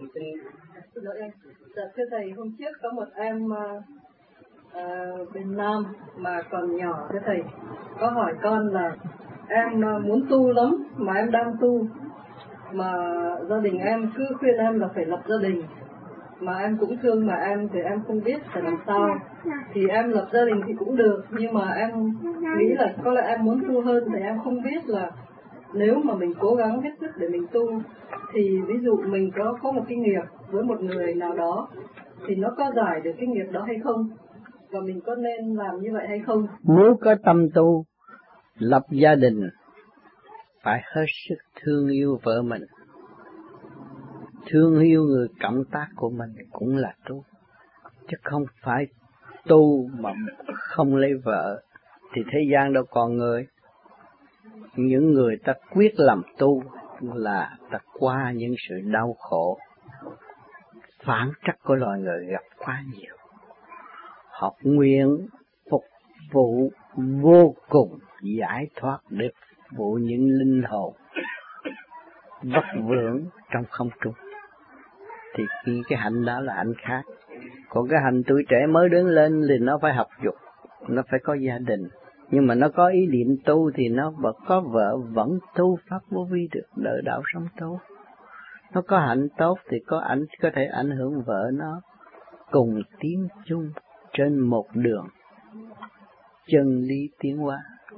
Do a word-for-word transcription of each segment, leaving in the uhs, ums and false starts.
xin xin lỗi anh. Dạ thưa thầy, hôm trước có một em uh, uh, bên Nam mà còn nhỏ, thưa thầy có hỏi con là em uh, muốn tu lắm mà em đang tu, mà gia đình em cứ khuyên em là phải lập gia đình, mà em cũng thương mà em thì em không biết phải làm sao. Thì em lập gia đình thì cũng được, nhưng mà em nghĩ là có lẽ em muốn tu hơn, thì em không biết là nếu mà mình cố gắng hết sức để mình tu, thì ví dụ mình có có một cái nghiệp với một người nào đó thì nó có giải được cái nghiệp đó hay không, và mình có nên làm như vậy hay không. Nếu có tâm tu lập gia đình phải hết sức thương yêu vợ mình, thương yêu người cộng tác của mình cũng là tu, chứ không phải tu mà không lấy vợ thì thế gian đâu còn người. Những người ta quyết làm tu là ta qua những sự đau khổ phản trắc của loài người gặp quá nhiều, họ nguyện phục vụ vô cùng giải thoát để phục vụ những linh hồn vất vưởng trong không trung. Thì khi cái hạnh đó là hạnh khác. Còn cái hành tuổi trẻ mới đứng lên thì nó phải học dục, nó phải có gia đình. Nhưng mà nó có ý niệm tu thì nó vẫn có vợ, vẫn tu pháp vô vi được, đợi đạo sống tốt. Nó có hạnh tốt thì có ảnh có thể ảnh hưởng vợ nó, cùng tiến chung trên một đường chân lý tiến hóa.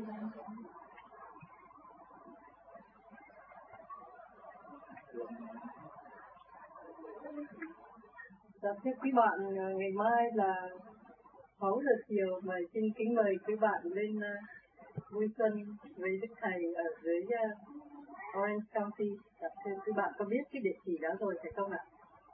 Dạ thưa quý bạn, ngày mai là sáu giờ chiều, mời xin kính mời quý bạn lên uh, vui xuân với Đức Thầy ở dưới uh, Orange County. Dạ thưa quý bạn có biết cái địa chỉ đó rồi phải không ạ?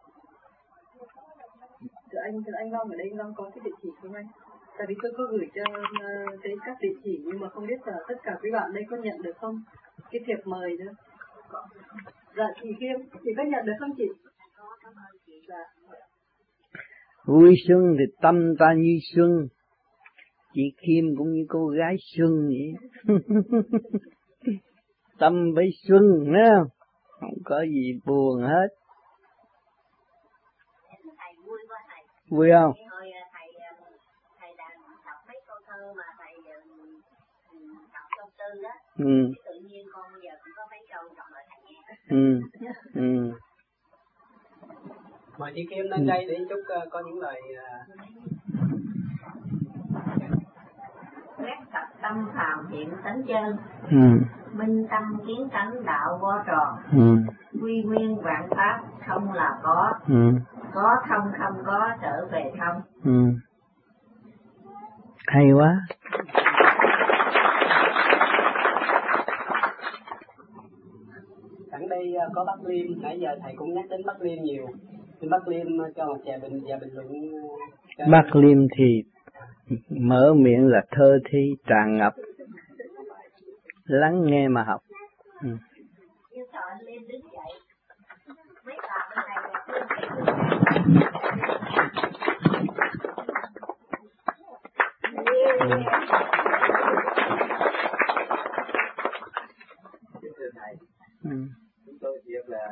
Thưa anh, thưa anh Long ở đây, anh Long có cái địa chỉ không anh? Tại vì tôi có gửi cho uh, cái các địa chỉ, nhưng mà không biết là tất cả quý bạn đây có nhận được không? Cái thiệp mời đó. Dạ chị Kim, chị có nhận được không chị? Dạ. Vui xuân thì tâm ta như xuân, chị Kim cũng như cô gái xuân vậy. Tâm với xuân, nghe không? Không có gì buồn hết. Thầy vui quá thầy. Vui không? Hồi thầy thầy đã đọc mấy câu thơ mà thầy đọc trong tư đó. Ừ. Tự nhiên con bây giờ cũng có mấy câu đọc lại thầy nghe. Ừ. Ừ. Mời chị Kim lên đây để chúc uh, có những lời Quét tập tâm phàm hiện tánh chân. Ừ. Minh tâm kiến tánh đạo vô tròn. Ừ. Quy nguyên vạn pháp không là có. Ừ. Có không không có trở về không. Ừ. Hay quá. Sẵn đây uh, có Bắc Liêm, nãy giờ thầy cũng nhắc đến Bắc Liêm nhiều. Xin Bắc Liêm cho một vài bình và bình luận. Uh, Bắc Liêm thì mở miệng là thơ thi tràn ngập, lắng nghe mà học. Ừ. Như sợ anh Liêm đứng dậy. Mấy bà bên này là thưa thầy, Ừ. chúng tôi việc là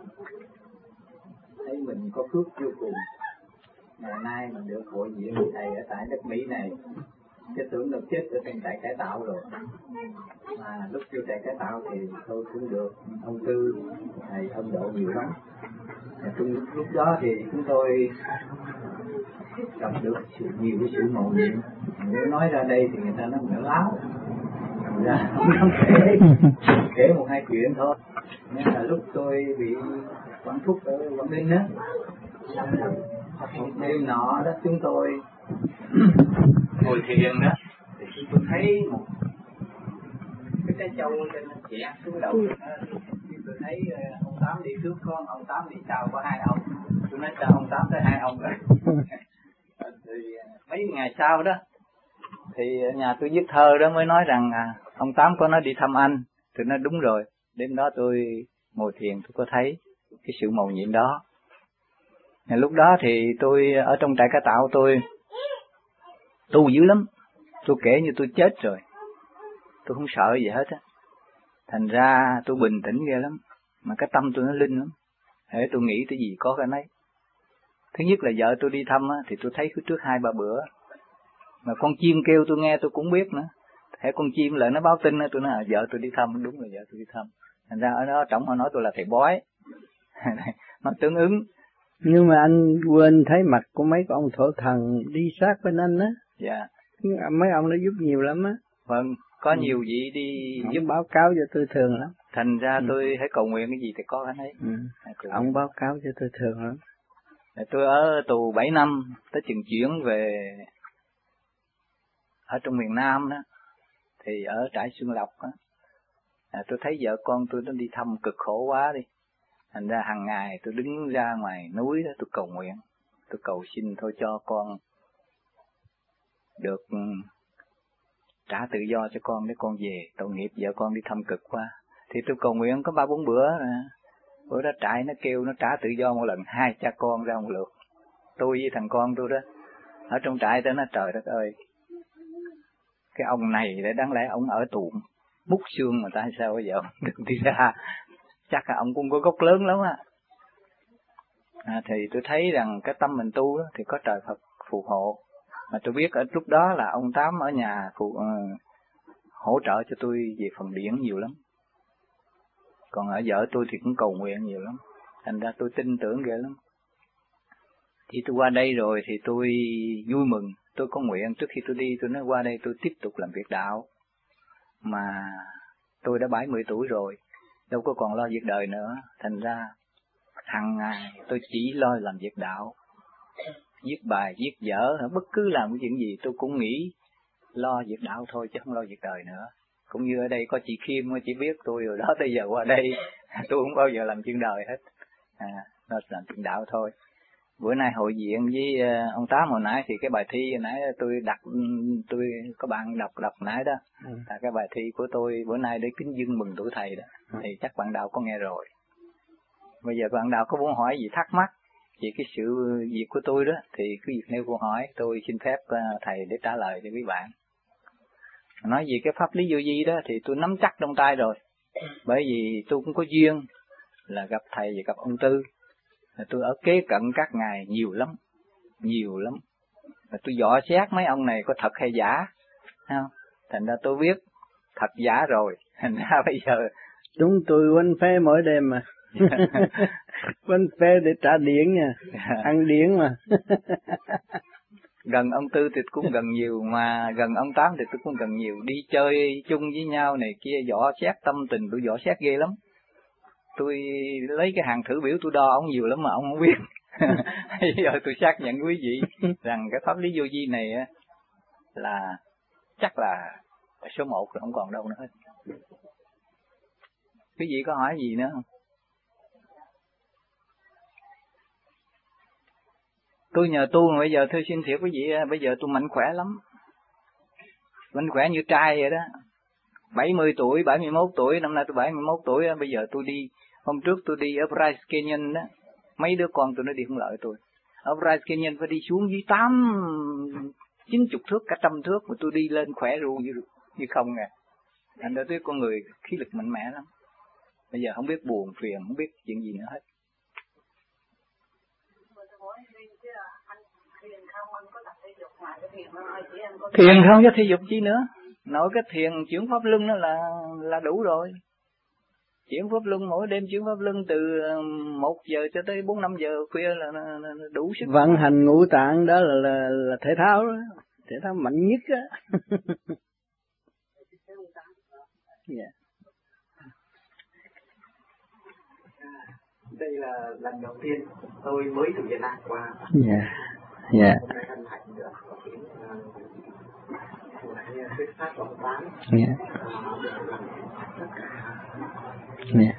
thấy mình có phước vô cùng. Ngày nay mình được hội diện với thầy ở tại đất Mỹ này, cái tưởng được chết ở trong trại cải tạo rồi, mà lúc vô trại cải tạo thì tôi cũng được thông tư thầy thông độ nhiều lắm. Trong lúc đó thì chúng tôi gặp được sự, nhiều cái sự mầu nhiệm. Nếu nói ra đây thì người ta nói mình láo, thành ra không dám kể, kể một hai chuyện thôi. Nên là lúc tôi bị quản thúc ở Quảng Ninh đó, một đêm nọ đó chúng tôi ngồi thiền đó, thì chúng tôi thấy một cái trái châu trên nó chẻ xuống đầu đó. Tôi thấy ông Tám đi trước con, ông Tám đi sau có hai ông. Tôi nói sao ông Tám tới hai ông rồi. Thì mấy ngày sau đó thì nhà tôi viết thơ đó mới nói rằng à, ông Tám có nói đi thăm anh. Tôi nói đúng rồi. Đêm đó tôi ngồi thiền tôi có thấy cái sự mầu nhiệm đó. Ngày lúc đó thì tôi ở trong trại cải tạo tôi tu dữ lắm. Tôi kể như tôi chết rồi, tôi không sợ gì hết á. Thành ra tôi bình tĩnh ghê lắm, mà cái tâm tôi nó linh lắm. Để tôi nghĩ cái gì có cái nấy. Thứ nhất là vợ tôi đi thăm á, thì tôi thấy trước hai ba bữa. Mà con chim kêu tôi nghe tôi cũng biết nữa. Thế con chim lại nó báo tin, tôi nói à, vợ tôi đi thăm, đúng là vợ tôi đi thăm. Thành ra ở đó trọng họ nói tôi là thầy bói. Nó tương ứng. Nhưng mà anh quên thấy mặt của mấy ông thổ thần đi sát bên anh á. Dạ. Mấy ông nó giúp nhiều lắm á. Vâng, có ừ. nhiều vị đi ông giúp báo cáo cho tôi thường lắm. Thành ra ừ. tôi hãy cầu nguyện cái gì thì có cái đấy. Ừ. Ông báo cáo cho tôi thường lắm. Tôi ở tù bảy năm, tới chừng chuyển về ở trong miền Nam đó, thì ở trại Xuân Lộc đó, à, tôi thấy vợ con tôi nó đi thăm cực khổ quá đi. Thành ra hàng ngày tôi đứng ra ngoài núi đó, tôi cầu nguyện, tôi cầu xin thôi cho con được trả tự do cho con để con về, tội nghiệp vợ con đi thăm cực quá. Thì tôi cầu nguyện có ba bốn bữa, bữa đó trại nó kêu nó trả tự do một lần, hai cha con ra một lượt. Tôi với thằng con tôi đó, ở trong trại đó, nó trời đất ơi, cái ông này để đáng lẽ ông ở tù mút xương mà tại sao bây giờ ông được đi ra, chắc là ông cũng có gốc lớn lắm á. À, thì tôi thấy rằng cái tâm mình tu đó, thì có trời Phật phù hộ. Mà tôi biết ở lúc đó là ông Tám ở nhà phụ, uh, hỗ trợ cho tôi về phần điển nhiều lắm. Còn ở vợ tôi thì cũng cầu nguyện nhiều lắm. Thành ra tôi tin tưởng ghê lắm. Thì tôi qua đây rồi thì tôi vui mừng. Tôi có nguyện trước khi tôi đi, tôi nói qua đây tôi tiếp tục làm việc đạo. Mà tôi đã bảy mươi tuổi rồi, đâu có còn lo việc đời nữa. Thành ra hàng ngày tôi chỉ lo làm việc đạo. Viết bài, viết vở, bất cứ làm cái chuyện gì tôi cũng nghĩ lo việc đạo thôi chứ không lo việc đời nữa. Cũng như ở đây có chị Kim, chị biết tôi rồi đó, tới giờ qua đây tôi không bao giờ làm chuyện đời hết. À, nó làm chuyện đạo thôi. Bữa nay hội diện với ông Tám hồi nãy thì cái bài thi hồi nãy tôi đặt, tôi có bạn đọc đọc nãy đó, ừ. là cái bài thi của tôi bữa nay để kính dâng mừng tuổi thầy đó, ừ. thì chắc bạn đạo có nghe rồi. Bây giờ bạn đạo có muốn hỏi gì thắc mắc về cái sự việc của tôi đó thì cứ việc nêu câu hỏi, tôi xin phép thầy để trả lời cho quý bạn. Nói về cái pháp lý vô vi đó thì tôi nắm chắc trong tay rồi, bởi vì tôi cũng có duyên là gặp thầy và gặp ông Tư. Tôi ở kế cận các ngài nhiều lắm, nhiều lắm. Và tôi dò xét mấy ông này có thật hay giả, không? Thành ra tôi biết thật giả rồi. Thành ra bây giờ chúng tôi quanh phê mỗi đêm mà. Quanh phê để trả điển nha, ăn điển mà. Gần ông Tư thì cũng gần nhiều, mà gần ông Tám thì tôi cũng gần nhiều. Đi chơi chung với nhau này kia, dò xét tâm tình, tôi dò xét ghê lắm. Tôi lấy cái hàng thử biểu tôi đo ông nhiều lắm mà ông không biết. Bây giờ tôi xác nhận quý vị rằng cái pháp lý vô vi này là chắc là số một rồi, không còn đâu nữa hết. Quý vị có hỏi gì nữa không? Tôi nhờ tu mà bây giờ tôi xin thiệt quý vị, bây giờ tôi mạnh khỏe lắm. Mạnh khỏe như trai vậy đó. bảy mươi tuổi, bảy mươi mốt tuổi, năm nay tôi bảy mươi mốt tuổi, bây giờ tôi đi, hôm trước tôi đi ở Bryce Canyon đó, mấy đứa con tôi nó đi không lợi tôi. Ở Bryce Canyon phải đi xuống dưới tám, chín chục thước, cả trăm thước, mà tôi đi lên khỏe ru như, như không nè. Thành ra tôi con người khí lực mạnh mẽ lắm. Bây giờ không biết buồn phiền, không biết chuyện gì nữa hết. Thiền không có thể dục chi nữa. Nói cái thiền chuyển pháp luân đó là là đủ rồi. Chuyển pháp luân mỗi đêm chuyển pháp luân từ một giờ cho tới bốn năm giờ khuya là, là, là đủ sức. Vận hành ngũ tạng đó là là, là thể thao đó, thể thao mạnh nhất á. Yeah. Đây là lần đầu tiên tôi mới từ Việt Nam qua. Dạ. Dạ. Hôm nay anh Thành được thuyết pháp của ông Tám. Dạ. Dạ.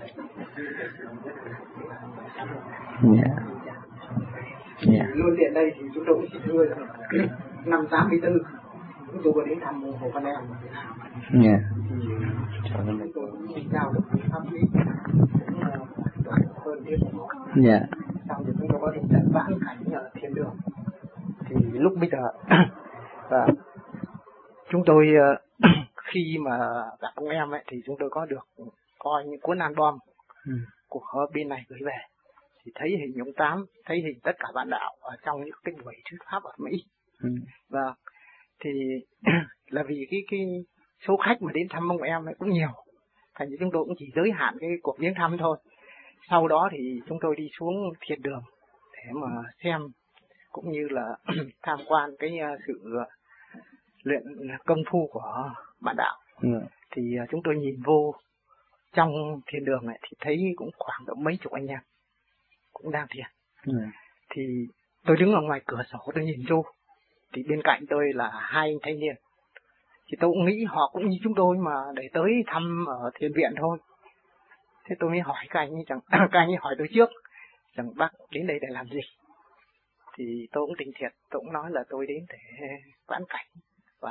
Dạ. Dạ. Luôn tiện đây thì chúng tôi cũng xin thưa năm tám mươi tư chúng tôi có đến thăm Hồ Văn Em. Dạ. Chúng tôi cũng xin chào được pháp lý cũng hơn tiếp. Dạ. Sau thì chúng tôi có được trận vãn cảnh ở thiên đường. Thì lúc bây giờ và chúng tôi khi mà gặp ông em ấy thì chúng tôi có được coi những cuốn album ừ. của bên này gửi về, thấy hình ông Tám, thấy hình tất cả bạn đạo ở trong những cái buổi thuyết pháp ở Mỹ. Ừ. Và thì là vì cái cái số khách mà đến thăm ông em ấy cũng nhiều, thành ra chúng tôi cũng chỉ giới hạn cái cuộc viếng thăm thôi. Sau đó thì chúng tôi đi xuống thiền đường để mà xem cũng như là tham quan cái sự luyện công phu của bạn đạo. Ừ. Thì chúng tôi nhìn vô trong thiền đường này thì thấy cũng khoảng độ mấy chục anh em cũng đang thiền. Ừ. Thì tôi đứng ở ngoài cửa sổ tôi nhìn vô, thì bên cạnh tôi là hai anh thanh niên. Thì tôi cũng nghĩ họ cũng như chúng tôi mà để tới thăm ở thiền viện thôi. Thế tôi mới hỏi các anh ấy rằng, các anh ấy hỏi tôi trước rằng bác đến đây để làm gì. Thì tôi cũng tình thiệt, tôi cũng nói là tôi đến để vãn cảnh và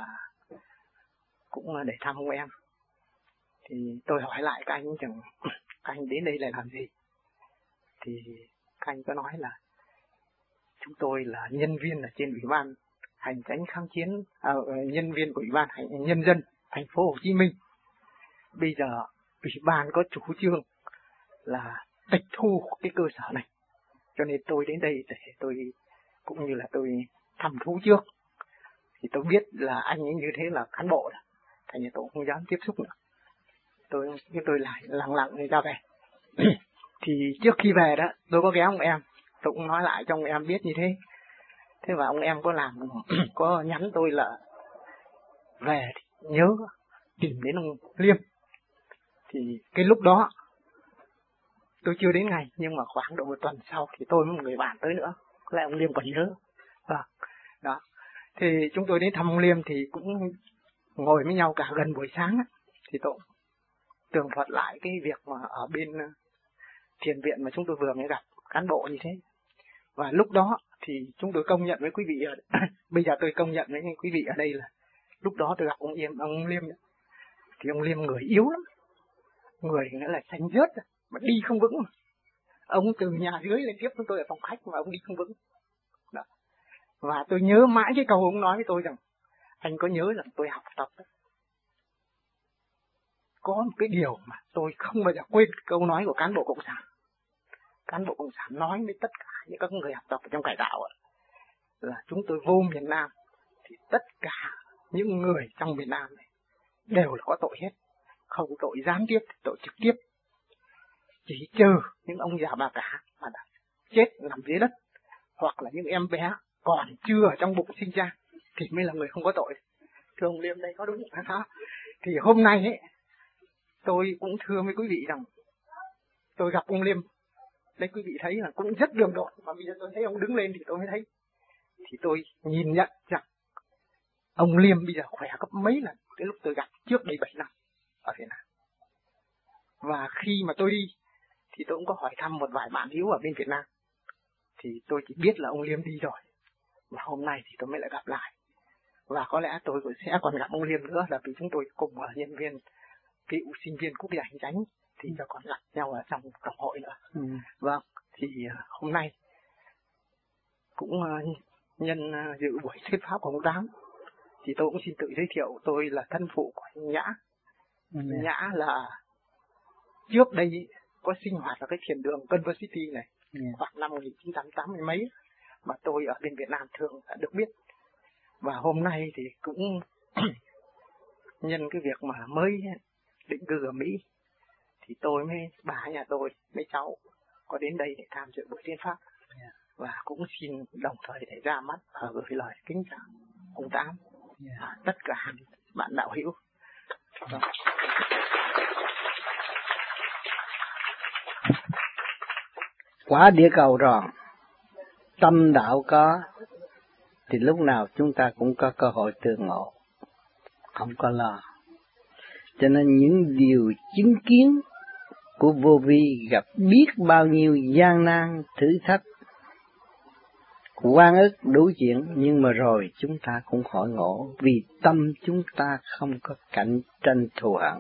cũng để thăm ông em. Thì tôi hỏi lại các anh rằng các anh đến đây là làm gì. Thì các anh có nói là chúng tôi là nhân viên ở trên ủy ban hành chánh kháng chiến, à, nhân viên của ủy ban hành nhân dân thành phố Hồ Chí Minh. Bây giờ ủy ban có chủ trương là tịch thu cái cơ sở này, cho nên tôi đến đây để tôi cũng như là tôi thăm thú trước. Thì tôi biết là anh ấy như thế là cán bộ rồi, thành ra tôi không dám tiếp xúc nữa. Tôi tôi lại lặng lặng để ra về. Thì trước khi về đó tôi có ghé ông em, tôi cũng nói lại cho ông em biết như thế. Thế và ông em có làm có nhắn tôi là về thì nhớ tìm đến ông Liêm. Thì cái lúc đó tôi chưa đến ngày, nhưng mà khoảng độ một tuần sau thì tôi với một người bạn tới nữa, có lẽ ông Liêm còn nhớ. Vâng, đó. Thì chúng tôi đến thăm ông Liêm thì cũng ngồi với nhau cả gần buổi sáng. Thì tôi tường thuật lại cái việc mà ở bên thiền viện mà chúng tôi vừa mới gặp cán bộ như thế. Và lúc đó thì chúng tôi công nhận với quý vị, ở bây giờ tôi công nhận với quý vị ở đây là lúc đó tôi gặp ông Liêm, ông Liêm thì ông Liêm người yếu lắm, người nghĩa là xanh rớt mà đi không vững. Ông từ nhà dưới lên tiếp chúng tôi ở phòng khách mà ông đi không vững. Đó. Và tôi nhớ mãi cái câu ông nói với tôi rằng anh có nhớ rằng tôi học tập đó. Có một cái điều mà tôi không bao giờ quên câu nói của cán bộ cộng sản. Cán bộ cộng sản nói với tất cả những các người học tập ở trong cải tạo là chúng tôi vô miền Nam thì tất cả những người trong miền Nam này đều là có tội hết, không tội gián tiếp, tội trực tiếp. Chỉ chờ những ông già bà cả mà đã chết nằm dưới đất, hoặc là những em bé còn chưa ở trong bụng sinh ra thì mới là người không có tội. Thưa ông Liêm đây có đúng không? Hả? Thì hôm nay ấy, tôi cũng thưa với quý vị rằng tôi gặp ông Liêm. Đây quý vị thấy là cũng rất đường đột, mà bây giờ tôi thấy ông đứng lên thì tôi mới thấy. Thì tôi nhìn nhận rằng ông Liêm bây giờ khỏe gấp mấy lần cái lúc tôi gặp trước đây bảy năm ở Việt Nam. Và khi mà tôi đi thì tôi cũng có hỏi thăm một vài bạn hữu ở bên Việt Nam. Thì tôi chỉ biết là ông Liêm đi rồi. Và hôm nay thì tôi mới lại gặp lại. Và có lẽ tôi cũng sẽ còn gặp ông Liêm nữa, là vì chúng tôi cùng là nhân viên cựu sinh viên quốc gia hành chánh thìจะcòn gặp nhau ở trong tổng hội nữa. Ừ. Vâng, thì hôm nay cũng uh, nhân uh, dự buổi thuyết pháp của ông Tám thì tôi cũng xin tự giới thiệu tôi là thân phụ của anh Nhã. Ừ. Nhã là trước đây có sinh hoạt ở cái thiền đường Converse City này. Ừ. Khoảng năm một nghìn chín trăm tám mươi mấy mà tôi ở bên Việt Nam thường đã được biết. Và hôm nay thì cũng nhân cái việc mà mới định cư ở Mỹ thì tôi mới bà nhà tôi mấy cháu có đến đây để tham dự buổi thuyết pháp. Yeah. Và cũng xin đồng thời để ra mắt và gửi lời kính chào ông Tám. Yeah. Tất cả bạn đạo hữu. Đó. Quả địa cầu tròn, tâm đạo có thì lúc nào chúng ta cũng có cơ hội tương ngộ, không có lo. Cho nên những điều chứng kiến của vô vi gặp biết bao nhiêu gian nan, thử thách, oan ức đủ chuyện, nhưng mà rồi chúng ta cũng hội ngộ vì tâm chúng ta không có cạnh tranh thù hận.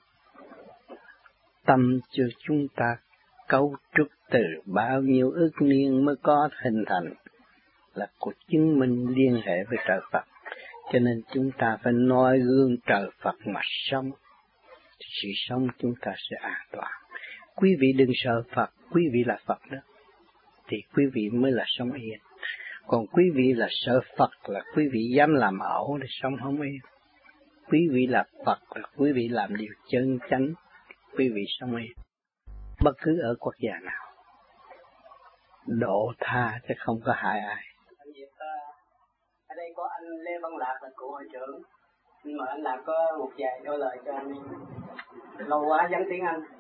Tâm cho chúng ta cấu trúc từ bao nhiêu ức niên mới có hình thành là của chứng minh liên hệ với trời Phật. Cho nên chúng ta phải noi gương trời Phật mà sống, sự sống chúng ta sẽ an toàn. Quý vị đừng sợ Phật, quý vị là Phật đó. thì quý vị mới là sống yên. Còn quý vị là sợ Phật là quý vị dám làm ẩu để sống không yên. Quý vị là Phật là quý vị làm điều chân chánh, quý vị sống yên. Bất cứ ở quốc gia nào, độ tha chứ không có hại ai. Ở đây có anh Lê Văn Lạc là cựu hội trưởng, nhưng mà anh Lạc có một vài đôi lời cho anh. Lâu quá vắng tiếng Anh.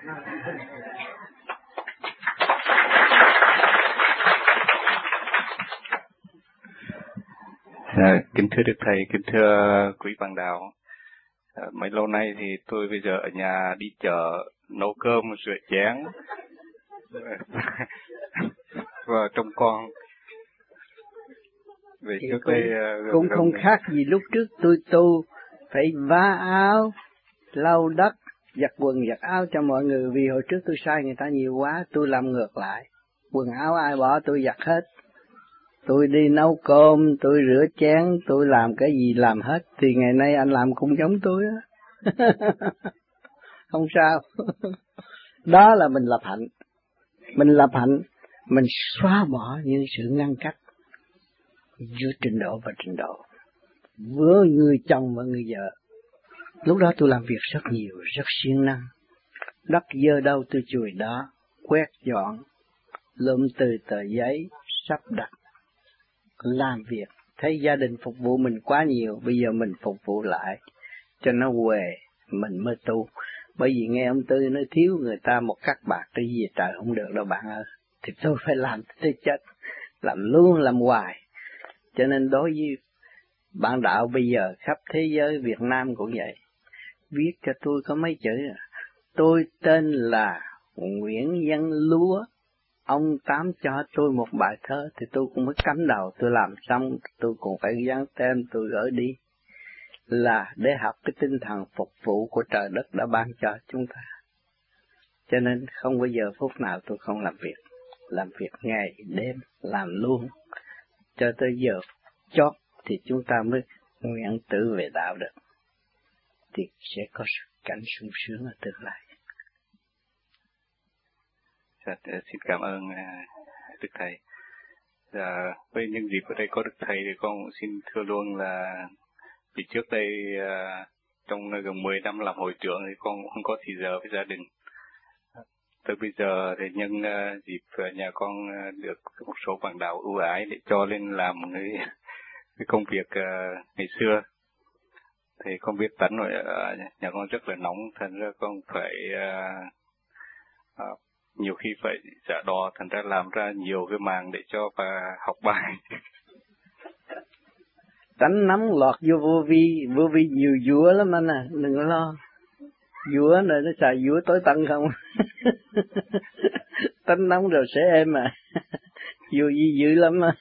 À, kính thưa Đức Thầy, kính thưa quý bạn đạo. À, mấy lâu nay thì tôi bây giờ ở nhà đi chợ nấu cơm, rửa chén và trông con. Về trước cũng, đây cũng không này. Khác gì lúc trước tôi tu phải vá áo, lau đất, giặt quần giặt áo cho mọi người, vì hồi trước tôi sai người ta nhiều quá, tôi làm ngược lại. Quần áo ai bỏ tôi giặt hết. Tôi đi nấu cơm, tôi rửa chén, tôi làm cái gì làm hết, thì ngày nay anh làm cũng giống tôi á. Không sao. Đó là mình lập hạnh. Mình lập hạnh, mình xóa bỏ những sự ngăn cách giữa trình độ và trình độ, với người chồng và người vợ. Lúc đó tôi làm việc rất nhiều, rất siêng năng. Đất dơ đâu tôi chùi đó, quét dọn, lượm từ tờ giấy, sắp đặt, làm việc. Thấy gia đình phục vụ mình quá nhiều, bây giờ mình phục vụ lại cho nó huề, mình mới tu. Bởi vì nghe ông Tư nói thiếu người ta một cắt bạc cái gì trời không được đâu bạn ơi. Thì tôi phải làm tới chết, làm luôn làm hoài. Cho nên đối với bạn đạo bây giờ khắp thế giới, Việt Nam cũng vậy. Viết cho tôi có mấy chữ: tôi tên là Nguyễn Văn Lúa, ông Tám cho tôi một bài thơ, thì tôi cũng mới cắm đầu, tôi làm xong tôi cũng phải dán tem, tôi gửi đi, là để học cái tinh thần phục vụ của trời đất đã ban cho chúng ta. Cho nên không bao giờ phút nào tôi không làm việc, làm việc ngày đêm, làm luôn cho tới giờ chót thì chúng ta mới nguyện tự về đạo được, thì sẽ có cảnh sung sướng ở tương lai. Dạ, xin cảm ơn uh, Đức Thầy. Dạ, với những dịp ở đây có Đức Thầy thì con xin thưa luôn là vì trước đây uh, trong gần mười năm làm hội trưởng thì con không có thì giờ với gia đình. Tới bây giờ thì nhân uh, dịp uh, nhà con uh, được một số bạn đạo ưu ái để cho lên làm cái, cái công việc uh, ngày xưa. Thì con biết tánh rồi, uh, nhà con rất là nóng, thành ra con phải uh, uh, nhiều khi phải giả đò, thành ra làm ra nhiều cái màng để cho bà học bài. Tánh nóng lọt vô vô vi, vô vi nhiều vúa lắm anh à, đừng có lo. Vúa này nó xài vúa tối tân không. Tánh nóng rồi sẽ êm mà. Vô vi dữ lắm à.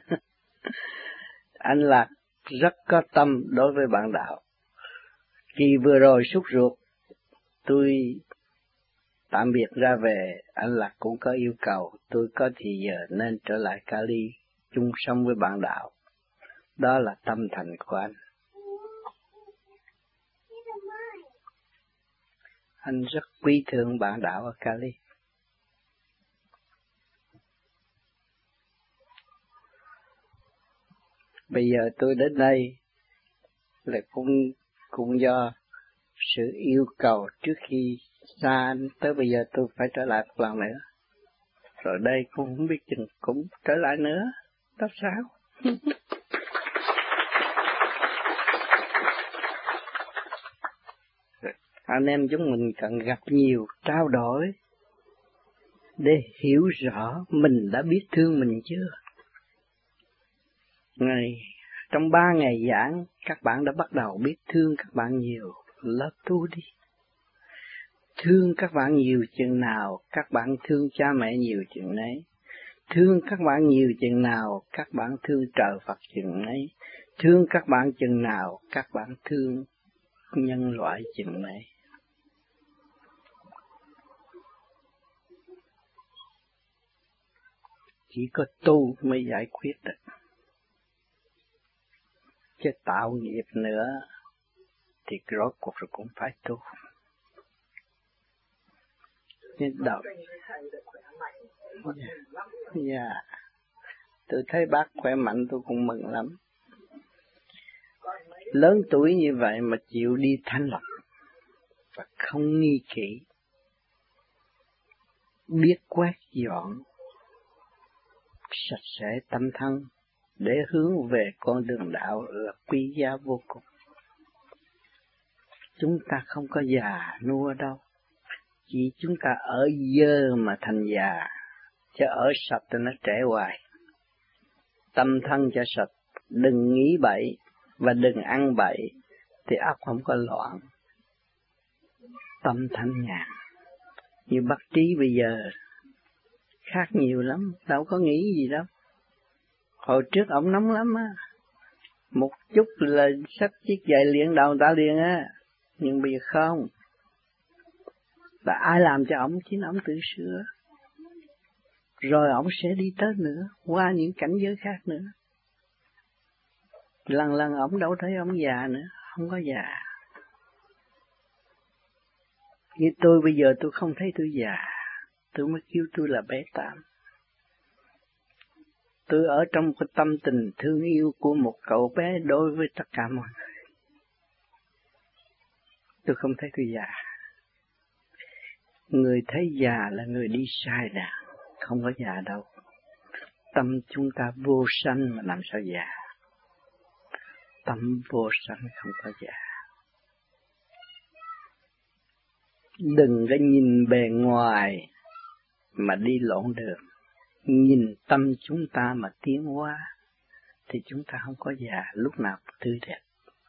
Anh Lạc rất có tâm đối với bạn đạo. Kỳ vừa rồi sốt ruột, tôi tạm biệt ra về, anh Lạc cũng có yêu cầu tôi có thì giờ nên trở lại Cali chung sống với bạn đạo. Đó là tâm thành của anh. Anh rất quý thương bạn đạo ở Cali. Bây giờ tôi đến đây là cũng cũng do sự yêu cầu trước khi xa anh, tới bây giờ tôi phải trở lại một lần nữa. Rồi đây cũng không biết chừng cũng trở lại nữa. Đó sao? Anh em chúng mình cần gặp nhiều, trao đổi để hiểu rõ mình đã biết thương mình chưa. Ngày trong ba ngày giảng, các bạn đã bắt đầu biết thương các bạn nhiều, lớp tu đi. Thương các bạn nhiều chừng nào, các bạn thương cha mẹ nhiều chừng nấy. Thương các bạn nhiều chừng nào, các bạn thương trời Phật chừng nấy. Thương các bạn chừng nào, các bạn thương nhân loại chừng nấy. Chỉ có tu mới giải quyết được. Chứ tạo nghiệp nữa thì rốt cuộc rồi cũng phải tu. Nhưng đầu Dạ, tôi thấy bác khỏe mạnh tôi cũng mừng lắm. Lớn tuổi như vậy mà chịu đi thanh lọc và không nghi kỵ, biết quét dọn sạch sẽ tâm thân để hướng về con đường đạo là quý giá vô cùng. Chúng ta không có già nua đâu, chỉ chúng ta ở dơ mà thành già, chứ ở sạch thì nó trẻ hoài. Tâm thân cho sạch, đừng nghĩ bậy và đừng ăn bậy thì óc không có loạn. Tâm thanh nhàn. Như bác Trí bây giờ khác nhiều lắm, đâu có nghĩ gì đâu. Hồi trước ông nóng lắm á, một chút là xách chiếc giày liền đầu người ta liền á, nhưng bây giờ không. Và ai làm cho ông? Chính ông tự sửa. Rồi ông sẽ đi tới nữa, qua những cảnh giới khác nữa. Lần lần ông đâu thấy ông già nữa, không có già. Như tôi bây giờ tôi không thấy tôi già, tôi mới kêu tôi là bé Tám. Tôi ở trong cái tâm tình thương yêu của một cậu bé đối với tất cả mọi người. Tôi không thấy tôi già. Người thấy già là người đi sai đà, không có già đâu. Tâm chúng ta vô sanh mà làm sao già. Tâm vô sanh không có già. Đừng có nhìn bề ngoài mà đi lộn đường. Nhìn tâm chúng ta mà tiến hóa thì chúng ta không có già, lúc nào cũng tươi đẹp.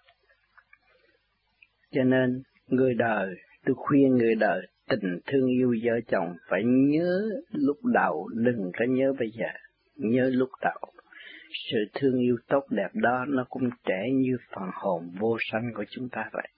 Cho nên người đời, tôi khuyên người đời tình thương yêu vợ chồng phải nhớ lúc đầu, đừng có nhớ bây giờ. Nhớ lúc đầu. Sự thương yêu tốt đẹp đó nó cũng trẻ như phần hồn vô sanh của chúng ta vậy.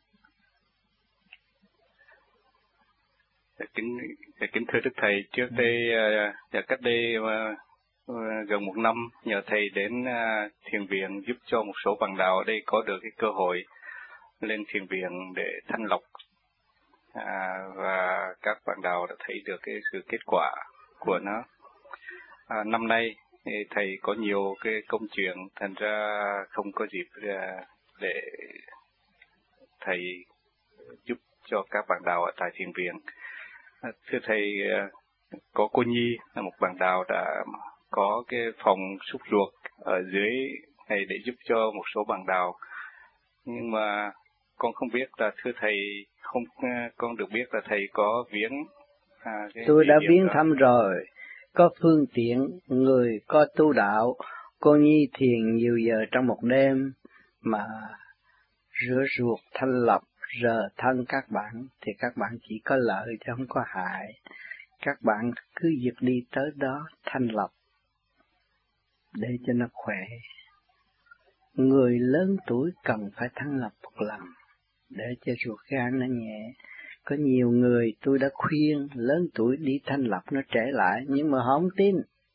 Kính, kính thưa Đức Thầy, trước đây, và cách đây gần một năm, nhờ Thầy đến thiền viện giúp cho một số bạn đạo ở đây có được cái cơ hội lên thiền viện để thanh lọc. À, và các bạn đạo đã thấy được cái sự kết quả của nó. À, năm nay thì Thầy có nhiều cái công chuyện, thành ra không có dịp để Thầy giúp cho các bạn đạo ở tại thiền viện. À, thưa Thầy, có cô Nhi là một bạn đạo đã có cái phòng xúc ruột ở dưới này để giúp cho một số bạn đạo, nhưng mà con không biết là thưa Thầy, không con được biết là Thầy có viếng. À, tôi đã viếng đó. thăm rồi, có phương tiện, người có tu đạo, cô Nhi thiền nhiều giờ trong một đêm mà rửa ruột thanh lọc, rờ thân các bạn thì các bạn chỉ có lợi chứ không có hại. Các bạn cứ việc đi tới đó thanh lọc để cho nó khỏe. Người lớn tuổi cần phải thanh lọc một lần để cho ruột gan nó nhẹ. Có nhiều người tôi đã khuyên lớn tuổi đi thanh lọc nó trẻ lại, nhưng mà họ không tin.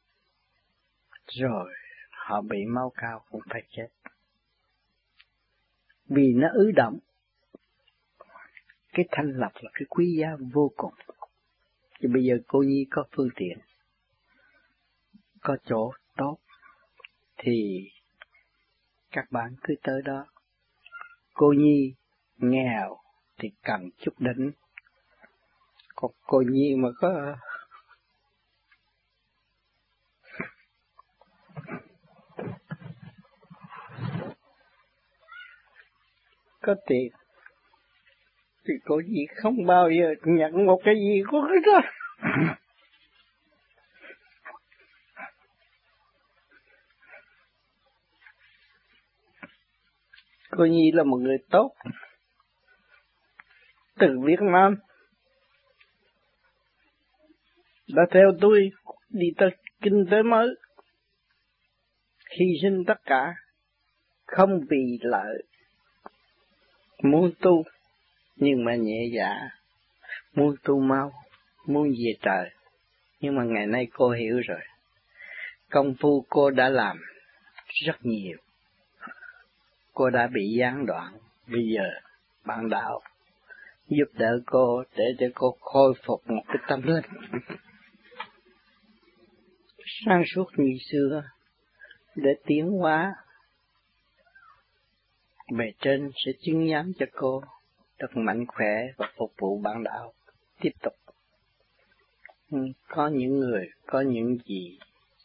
Rồi họ bị máu cao cũng phải chết. Vì nó ứ động. Cái thanh lọc là cái quý giá vô cùng. Thì bây giờ cô Nhi có phương tiện, có chỗ tốt, thì các bạn cứ tới đó. Cô Nhi nghèo thì cần chút đỉnh. Còn cô Nhi mà có có tiền thì cô Nhi không bao giờ nhận một cái gì của cái đó. Cô Nhi là một người tốt, từ Việt Nam đã theo tôi đi tới kinh tế mới, hy sinh tất cả, không vì lợi, muốn tu nhưng mà nhẹ dạ, muốn tu mau, muốn về trời. Nhưng mà ngày nay cô hiểu rồi, công phu cô đã làm rất nhiều, cô đã bị gián đoạn. Bây giờ bạn đạo giúp đỡ cô để cho cô khôi phục một cái tâm linh. sáng suốt như xưa để tiến hóa. Bề trên sẽ chứng giám cho cô được mạnh khỏe và phục vụ bạn đạo tiếp tục. Có những người, có những gì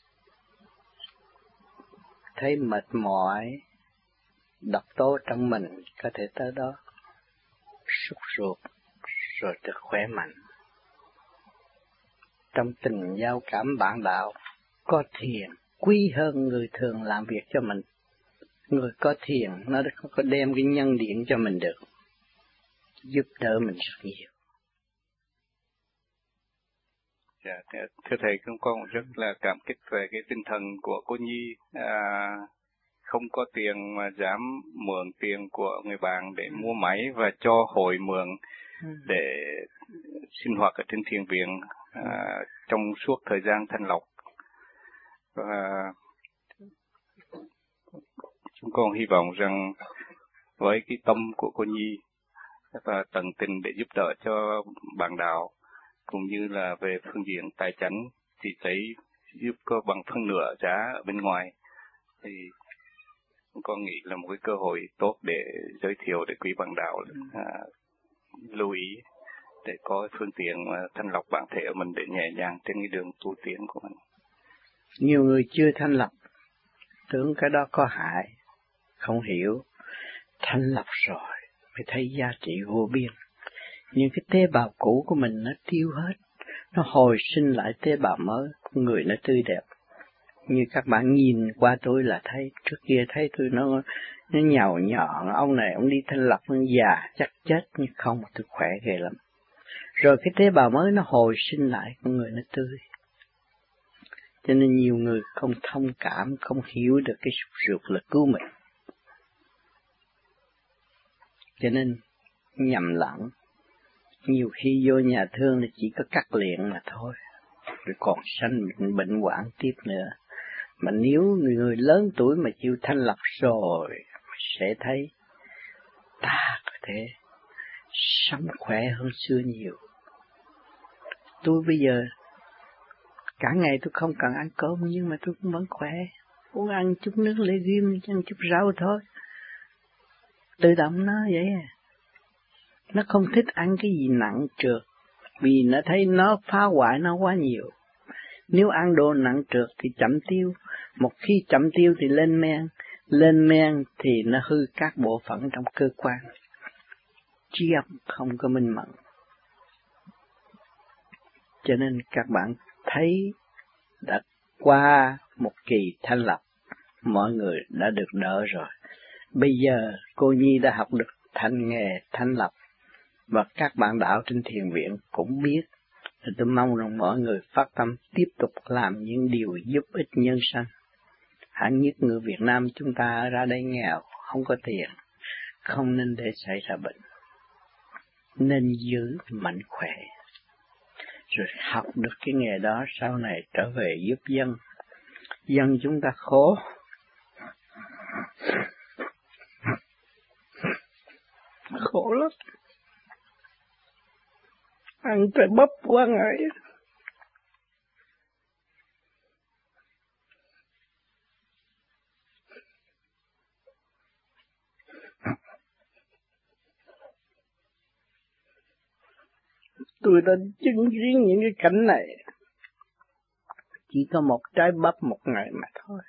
thấy mệt mỏi, độc tố trong mình có thể tới đó sút ruột rồi được khỏe mạnh. Trong tình giao cảm bạn đạo, có thiền quý hơn người thường làm việc cho mình. Người có thiền nó có đem cái nhân điện cho mình được, giúp đỡ mình rất nhiều. Dạ, thưa thầy, chúng con rất là cảm kích về cái tinh thần của cô Nhi, à, không có tiền mà dám mượn tiền của người bạn để mua máy và cho hội mượn để sinh hoạt ở trên thiền viện à, trong suốt thời gian thanh lọc. Và chúng con hy vọng rằng với cái tâm của cô Nhi và tận tình để giúp đỡ cho bạn đạo, cũng như là về phương diện tài chánh thì thấy giúp cô bằng phân nửa giá ở bên ngoài, thì chúng con nghĩ là một cái cơ hội tốt để giới thiệu để quý bạn đạo à, lưu ý để có phương tiện thanh lọc bản thể của mình để nhẹ nhàng trên cái đường tu tiến của mình. Nhiều người chưa thanh lọc tưởng cái đó có hại, không hiểu. Thanh lọc rồi mới thấy giá trị vô biên. Những cái tế bào cũ của mình nó tiêu hết, nó hồi sinh lại tế bào mới, con người nó tươi đẹp. Như các bạn nhìn qua tôi là thấy, trước kia thấy tôi nó nó nhàu nhọn, ông này ông đi thanh lọc, ông già chắc chết, nhưng không, tôi khỏe ghê lắm. Rồi cái tế bào mới nó hồi sinh lại, con người nó tươi. Cho nên nhiều người không thông cảm, không hiểu được cái sụt ruột là cứu mình. Cho nên nhầm lẫn. Nhiều khi vô nhà thương là chỉ có cắt liền mà thôi, rồi còn sanh bệnh, bệnh hoạn tiếp nữa. Mà nếu người, người lớn tuổi mà chịu thanh lọc rồi, sẽ thấy ta có thể sống khỏe hơn xưa nhiều. Tôi bây giờ, cả ngày tôi không cần ăn cơm nhưng mà tôi cũng vẫn khỏe. Uống ăn chút nước legume, ăn chút rau thôi. Tự động nó vậy à. Nó không thích ăn cái gì nặng trược, vì nó thấy nó phá hoại nó quá nhiều. Nếu ăn đồ nặng trược thì chậm tiêu, một khi chậm tiêu thì lên men, lên men thì nó hư các bộ phận trong cơ quan. Trí óc không có minh mẫn. Cho nên các bạn thấy đã qua một kỳ thanh lọc, mọi người đã được đỡ rồi. Bây giờ cô Nhi đã học được thành nghề thanh lọc, và các bạn đạo trên thiền viện cũng biết. Tôi mong rằng mọi người phát tâm tiếp tục làm những điều giúp ích nhân sanh. Hẳn nhất người Việt Nam chúng ta ra đây nghèo, không có tiền, không nên để xảy ra bệnh. Nên giữ mạnh khỏe. Rồi học được cái nghề đó, sau này trở về giúp dân. Dân chúng ta khổ. Khổ lắm. Ăn trái bắp qua ngày. Tôi đã chứng kiến những cái cảnh này. Chỉ có một trái bắp một ngày mà thôi.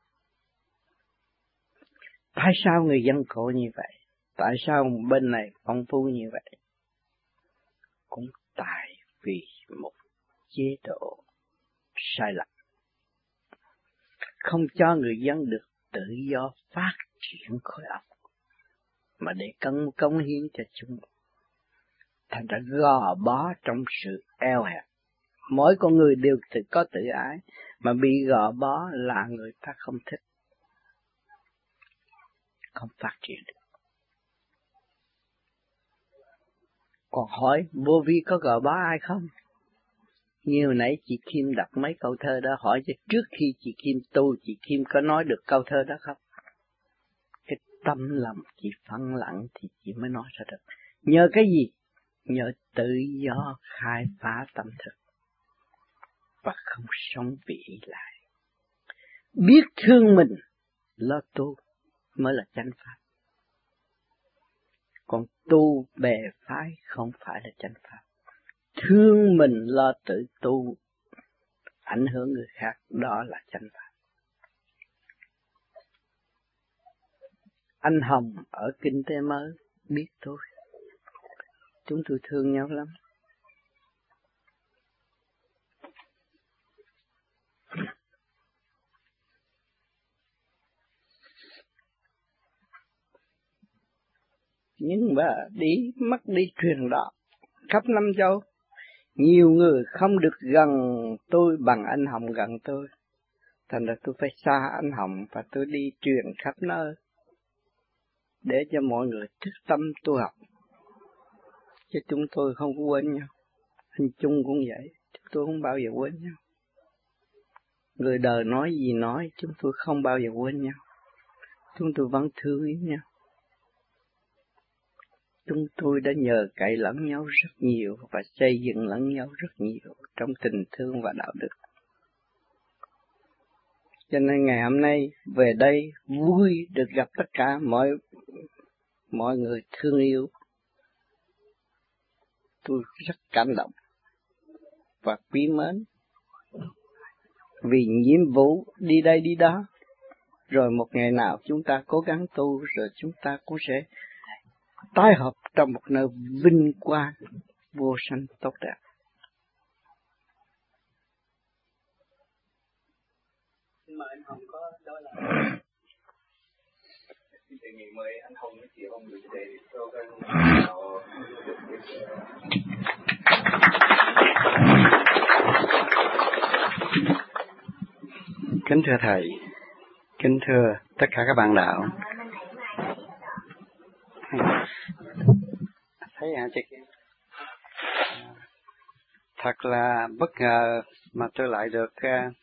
Tại sao người dân khổ như vậy? Tại sao bên này phong phú như vậy? Cũng tại vì một chế độ sai lầm. Không cho người dân được tự do phát triển khối óc, mà để cống cống hiến cho chúng. Thành ra gò bó trong sự eo hẹp. Mỗi con người đều tự có tự ái, mà bị gò bó là người ta không thích, không phát triển được. Còn hỏi vô vi có gò bó ai không? Nhiều nãy chị Kim đọc mấy câu thơ đó, hỏi cho trước khi chị Kim tu, chị Kim có nói được câu thơ đó không? Cái tâm lòng chị phẳng lặng thì chị mới nói ra được. Nhờ cái gì? Nhờ tự do khai phá tâm thức và không sống vì ý lại. Biết thương mình lo tu mới là chánh pháp. Còn tu bè phái không phải là chánh pháp. Thương mình lo tự tu, ảnh hưởng người khác, đó là chánh pháp. Anh Hồng ở Kinh Tế Mới biết tôi. Chúng tôi thương nhau lắm. Nhưng mà đi mất đi truyền đạo khắp năm châu. Nhiều người không được gần tôi bằng anh Hồng gần tôi. Thành ra tôi phải xa anh Hồng và tôi đi truyền khắp nơi để cho mọi người thức tâm tu học. Chứ chúng tôi không có quên nhau. Anh Trung cũng vậy, chúng tôi không bao giờ quên nhau. Người đời nói gì nói, chúng tôi không bao giờ quên nhau. Chúng tôi vẫn thương yêu nhau. Chúng tôi đã nhờ cậy lẫn nhau rất nhiều và xây dựng lẫn nhau rất nhiều trong tình thương và đạo đức. Cho nên ngày hôm nay về đây vui được gặp tất cả mọi mọi người thương yêu. Tôi rất cảm động và quý mến. Vì nhiệm vụ đi đây đi đó, rồi một ngày nào chúng ta cố gắng tu, rồi chúng ta cũng sẽ tái hợp trong một nơi vinh quang vô sanh tốt đẹp. Xin mời anh Hồng có đó là xin đề nghị mời anh Hồng với chị Hồng được để cho các đạo. Kính thưa thầy, kính thưa tất cả các bạn đạo. Thấy hả chị? Thật là bất ngờ mà tôi lại được uh,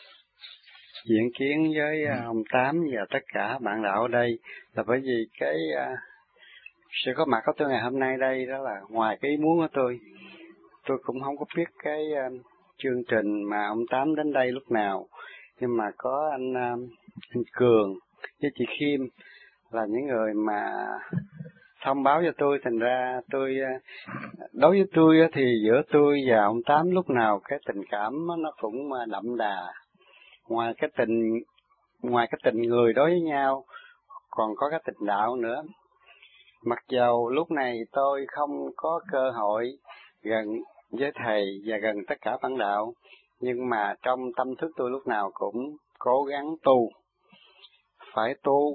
diện kiến với uh, ông Tám và tất cả bạn đạo ở đây, là bởi vì cái uh, sự có mặt của tôi ngày hôm nay đây đó là ngoài cái ý muốn của tôi. Tôi cũng không có biết cái uh, chương trình mà ông Tám đến đây lúc nào, nhưng mà có anh, uh, anh Cường với chị Khiêm là những người mà thông báo cho tôi, thành ra tôi đối với tôi thì giữa tôi và ông Tám lúc nào cái tình cảm nó cũng đậm đà. Ngoài cái tình ngoài cái tình người đối với nhau, còn có cái tình đạo nữa. Mặc dầu lúc này tôi không có cơ hội gần với thầy và gần tất cả bạn đạo, nhưng mà trong tâm thức tôi lúc nào cũng cố gắng tu, phải tu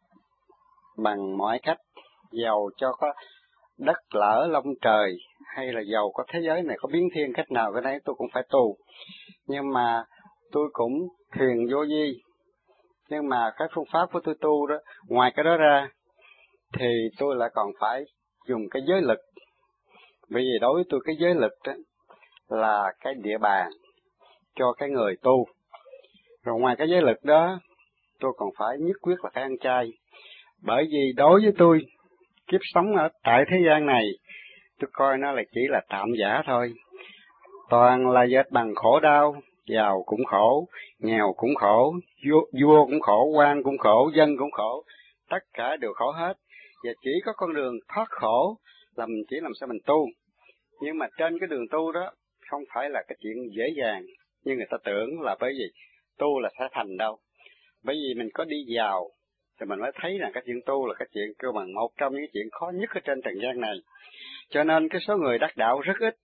bằng mọi cách, dầu cho có đất lở lông trời hay là dầu có thế giới này có biến thiên cách nào cái đấy tôi cũng phải tu. Nhưng mà tôi cũng thiền vô vi, nhưng mà cái phương pháp của tôi tu đó, ngoài cái đó ra thì tôi lại còn phải dùng cái giới lực. Bởi vì đối với tôi cái giới lực đó là cái địa bàn cho cái người tu. Rồi ngoài cái giới lực đó tôi còn phải nhất quyết là phải ăn chay. Bởi vì đối với tôi, kiếp sống ở tại thế gian này, tôi coi nó là chỉ là tạm giả thôi. Toàn là vết bằng khổ đau, giàu cũng khổ, nghèo cũng khổ, vua, vua cũng khổ, quan cũng khổ, dân cũng khổ. Tất cả đều khổ hết. Và chỉ có con đường thoát khổ là mình chỉ làm sao mình tu. Nhưng mà trên cái đường tu đó không phải là cái chuyện dễ dàng như người ta tưởng, là bởi vì tu là sẽ thành đâu. Bởi vì mình có đi vào thì mình mới thấy rằng cái chuyện tu là cái chuyện cơ bản, một trong những chuyện khó nhất ở trên trần gian này. Cho nên cái số người đắc đạo rất ít.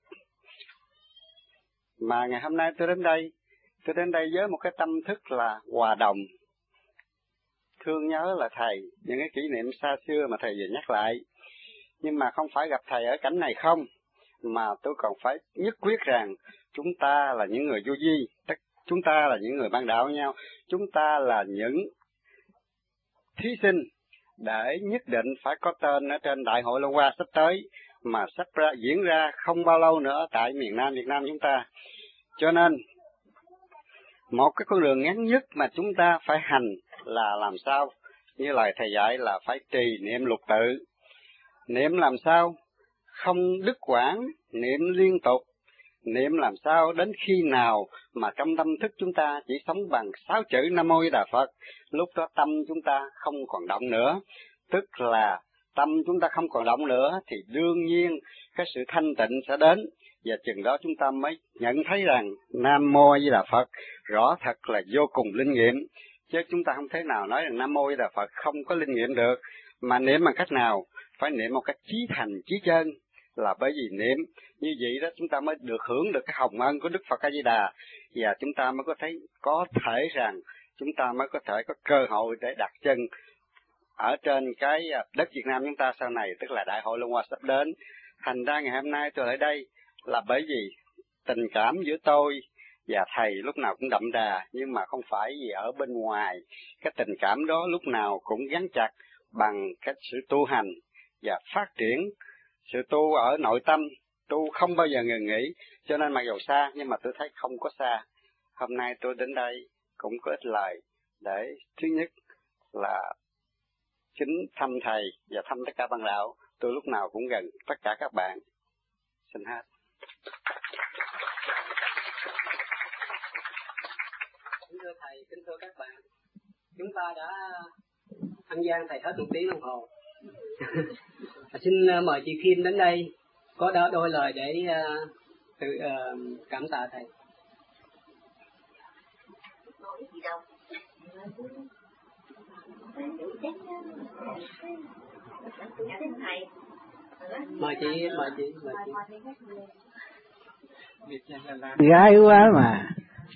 Mà ngày hôm nay tôi đến đây, tôi đến đây với một cái tâm thức là hòa đồng, thương nhớ là thầy, những cái kỷ niệm xa xưa mà thầy vừa nhắc lại. Nhưng mà không phải gặp thầy ở cảnh này không, mà tôi còn phải nhất quyết rằng chúng ta là những người vô vi, chúng ta là những người ban đạo với nhau, chúng ta là những thí sinh để nhất định phải có tên ở trên Đại hội Long Hoa sắp tới, mà sắp ra, diễn ra không bao lâu nữa tại miền Nam Việt Nam chúng ta. Cho nên một cái con đường ngắn nhất mà chúng ta phải hành là làm sao? Như lời thầy dạy là phải trì niệm lục tự. Niệm làm sao? Không đứt quãng, niệm liên tục. Niệm làm sao đến khi nào mà trong tâm thức chúng ta chỉ sống bằng sáu chữ Nam Mô Di Đà Phật, lúc đó tâm chúng ta không còn động nữa. Tức là tâm chúng ta không còn động nữa thì đương nhiên cái sự thanh tịnh sẽ đến, và chừng đó chúng ta mới nhận thấy rằng Nam Mô Di Đà Phật rõ thật là vô cùng linh nghiệm. Chứ chúng ta không thể nào nói rằng Nam Mô Di Đà Phật không có linh nghiệm được. Mà niệm bằng cách nào? Phải niệm một cách chí thành, chí chân, là bởi vì niệm như vậy đó chúng ta mới được hưởng được cái hồng ân của Đức Phật A Di Đà, và chúng ta mới có thấy có thể rằng chúng ta mới có thể có cơ hội để đặt chân ở trên cái đất Việt Nam chúng ta sau này, tức là Đại hội Luân Hoa sắp đến. Thành ra ngày hôm nay tôi ở đây là bởi vì tình cảm giữa tôi và thầy lúc nào cũng đậm đà, nhưng mà không phải vì ở bên ngoài. Cái tình cảm đó lúc nào cũng gắn chặt bằng cái sự tu hành và phát triển. Sự tu ở nội tâm, tu không bao giờ ngừng nghỉ, cho nên mặc dù xa nhưng mà tôi thấy không có xa. Hôm nay tôi đến đây cũng có ít lời để thứ nhất là kính thăm thầy và thăm tất cả bạn đạo. Tôi lúc nào cũng gần tất cả các bạn. Xin hết. Kính thưa thầy, kính thưa các bạn, chúng ta đã ăn gian thầy hết một tiếng đồng hồ. Xin mời chị Kim đến đây có đỡ đôi lời để uh, tự uh, cảm tạ thầy. Gì đâu. Mời chị, mời chị, mời chị. Gái quá mà.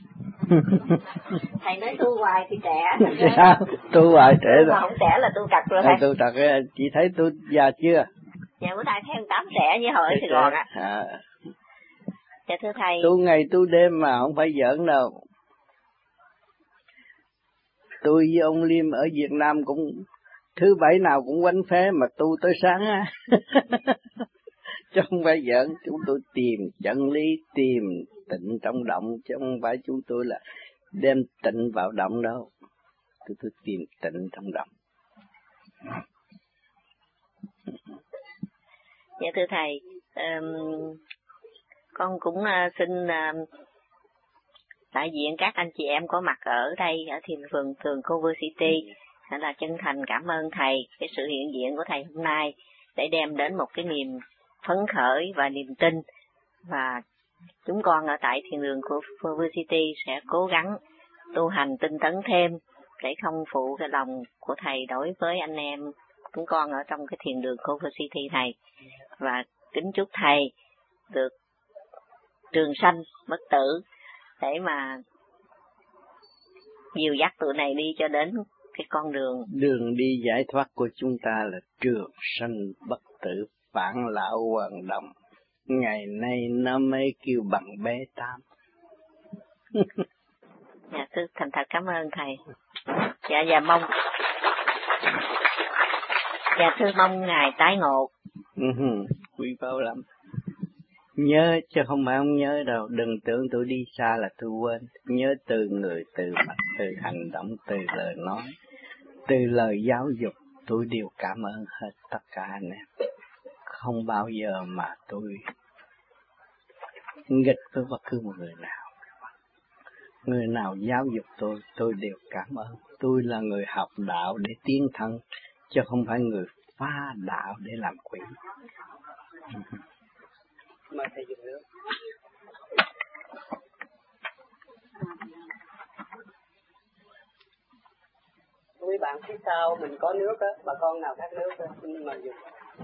Thầy nói tu hoài thì trẻ. Sao? Tu hoài trẻ rồi. Mà không trẻ là tu trật rồi thầy. Tu trật, chị thấy tôi già chưa? Dạ bữa nay thấy tám trẻ như hồi ở Sài Gòn á. À. Dạ thưa thầy. Tu ngày tu đêm mà không phải giỡn đâu. Tôi với ông Liêm ở Việt Nam cũng thứ bảy nào cũng quánh phé mà tu tới sáng á. Chứ không phải giỡn, chúng tôi tìm chân lý, tìm tịnh trong động, chứ không phải chúng tôi là đem tịnh vào động đâu. Tôi, tôi tìm tịnh trong động. Dạ thưa thầy, um, con cũng uh, xin uh, đại diện các anh chị em có mặt ở đây ở thiền phường Thường Cover City là chân thành cảm ơn thầy cái sự hiện diện của thầy hôm nay để đem đến một cái niềm phấn khởi và niềm tin, và chúng con ở tại thiền đường của Cover City sẽ cố gắng tu hành tinh tấn thêm để không phụ cái lòng của thầy đối với anh em chúng con ở trong cái thiền đường Cover City này, và kính chúc thầy được trường sanh bất tử để mà dìu dắt tụi này đi cho đến cái con đường đường đi giải thoát của chúng ta là trường sanh bất tử, vạn lão hoàng đồng. Ngày nay nó mới kêu bằng bé tám. Dạ thưa thành thật cảm ơn thầy. Dạ dạ mong dạ thưa mong ngài tái ngộ. Quý báu lắm. Nhớ chứ không phải không nhớ đâu. Đừng tưởng tôi đi xa là tôi quên. Nhớ từ người, từ mặt, từ hành động, từ lời nói, từ lời giáo dục, tôi đều cảm ơn hết tất cả anh em. Không bao giờ mà tôi nghịch với bất cứ một người nào. Người nào giáo dục tôi, tôi đều cảm ơn. Tôi là người học đạo để tiến thân, chứ không phải người phá đạo để làm quỷ. Mời thầy dùng nước. Quý bạn phía sau mình có nước á, bà con nào khát nước á, xin mời dùng.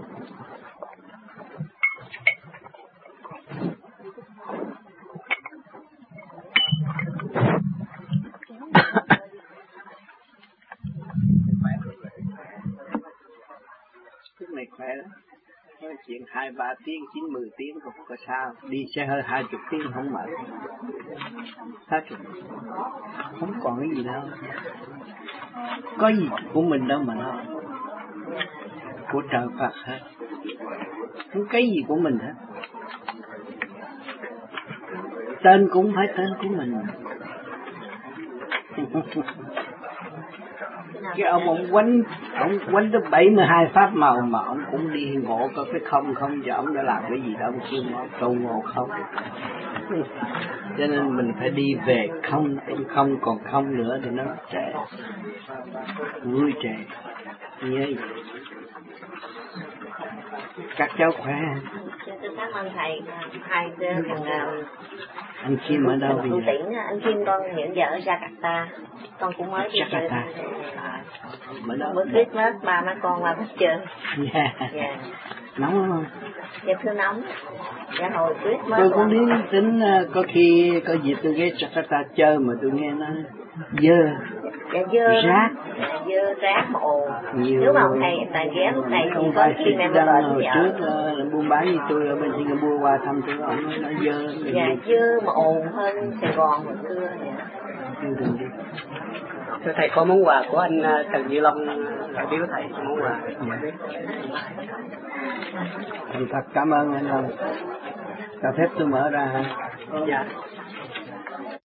Cái này khỏe lắm. Nói chuyện hai ba tiếng, chín mười tiếng cũng không có sao. Đi xe hơi hai chục tiếng không mở. Hết rồi. Không còn cái gì đâu. Có gì của mình đâu mà nói. Của trời Phật hết. Không cái gì của mình hết. Tên cũng phải tên của mình. Cái ông ông quánh ông quánh tới bảy mươi hai pháp màu mà ông cũng đi ngộ có cái không không, cho ông đã làm cái gì đâu, chứ nó tu ngộ không. Cho nên mình phải đi về không, trong không còn không nữa thì nó trẻ, vui trẻ, nhớ vậy. Các cháu khỏe. Tôi cảm ơn thầy. Hai thằng anh Kim ở đâu bây giờ? Tiễn, anh Kim con hiện giờ ở Jakarta. Con cũng mới đi chơi. Bữa Christmas ba má con qua bắt chơi. Dạ. Dạ. Nóng không? Dạ thưa nóng. Dạ hồi Christmas. Tôi cũng đi tính có khi có dịp tôi ghé Jakarta chơi mà tôi nghe nó dơ. Dạ dơ. Rác. Dạ dơ rác mà ồn. Nhiều. Nếu mà thầy tài ghé lúc này thì có khi mẹ mới lên hồi trước uh, buôn bán với tôi ở bên Singapore qua thăm tôi, ông nói nó dơ. Dạ dơ mà ồn hơn Sài Gòn hồi xưa. Dạ. Thưa thầy, có món quà của anh Trần Duy Long lại biếu thầy món quà. Thật cảm ơn anh Long. Cho phép tôi mở ra hả? Dạ.